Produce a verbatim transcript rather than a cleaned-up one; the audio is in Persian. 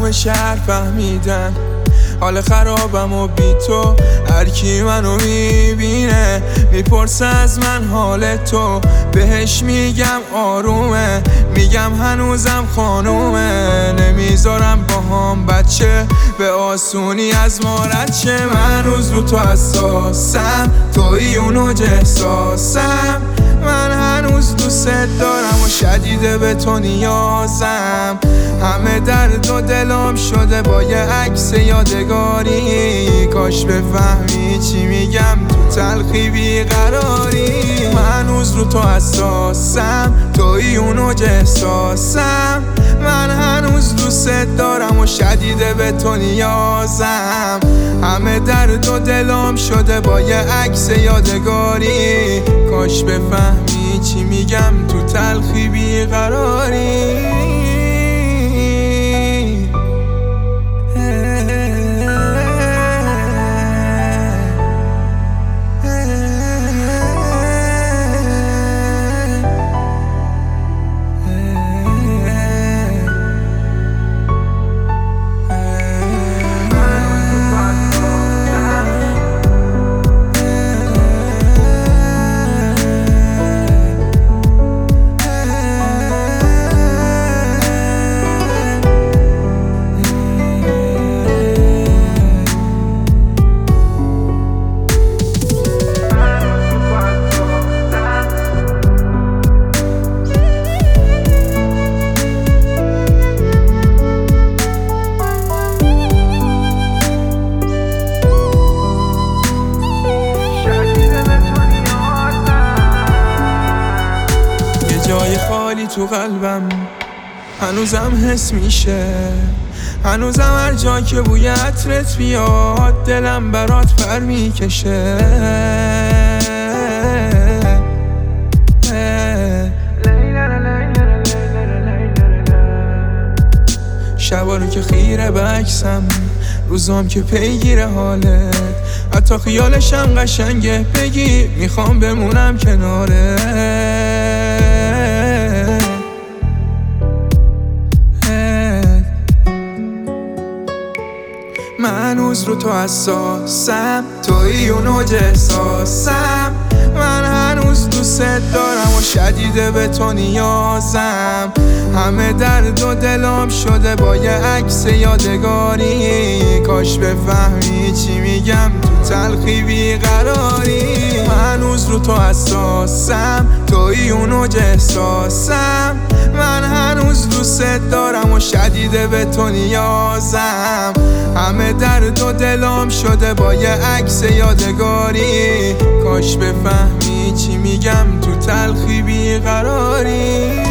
همه شهر فهمیدن حال خرابم و بی تو. هر کی منو میبینه میپرسه از من حال تو. بهش میگم آرومه، میگم هنوزم خانومه. نمیذارم با هم بچه به آسونی از ما رد شه. من روز رو تو حساسم، توی اونو احساسم. من هنوز دوست دارم و شدیده به تو نیازم. همه درد و دلم شده با یه عکس یادگاری. کاش بفهمی چی میگم تو تلخی بیقراری. من هنوز رو تو حساسم، توی اونو احساسم. من هنوز دوست دارم و شدیده به تو نیازم. همه درد و دلم شده با یه عکس یادگاری. کاش بفهمی چی میگم تو تلخی بیقراری. جای خالی تو قلبم هنوزم حس میشه. هنوزم هر جا که بوی عطرت بیاد دلم برات پر میکشه. شبا رو که خیره به عکسم، روزام که پیگیر حالت. حتی خیالشم قشنگه بگی میخوام بمونم کنارت. من هنوز رو تو حساسم، توی اونو احساسم. من هنوز دوست دارم و شدیده به تو نیازم. همه درد و دلم شده با یه عکس یادگاری. کاش بفهمی چی میگم تو تلخی بیقراری. من هنوز رو تو حساسم، توی اونو احساسم. من هنوز دوست دارم و شدیده به تو نیازم. همه درد و دلم شده با یه عکس یادگاری. کاش بفهمی چی میگم تو تلخی بیقراری.